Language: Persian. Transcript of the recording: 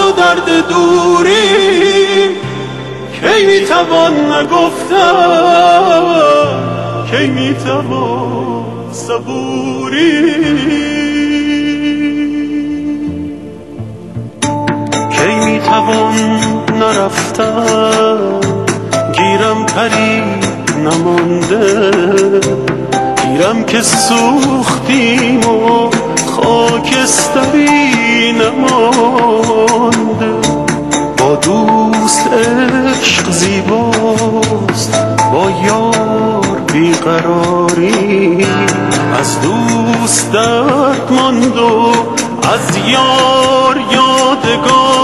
و درد دوری کی میتوان نگفتن، کی میتوان صبوری، کی میتوان نرفتن، گیرم پری نمانده، گیرم که سوختیم و خاکستری نمانده. با دوست عشق زیباست، با یار بیقراری، از دوست درد ماند و از یار یادگار.